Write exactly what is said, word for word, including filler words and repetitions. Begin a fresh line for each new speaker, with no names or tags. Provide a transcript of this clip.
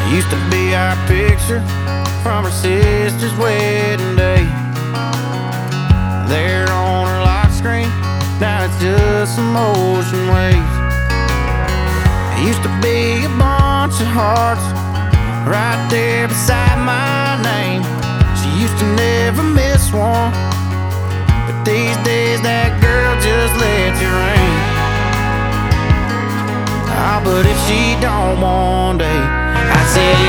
Used to be our picture from her sister's wedding day. There on her lock screen, now it's just some ocean waves. Used to be a bunch of hearts right there beside my name. She used to never miss one, but these days that girl just lets it rain. Ah, but if she don't one day, I'd say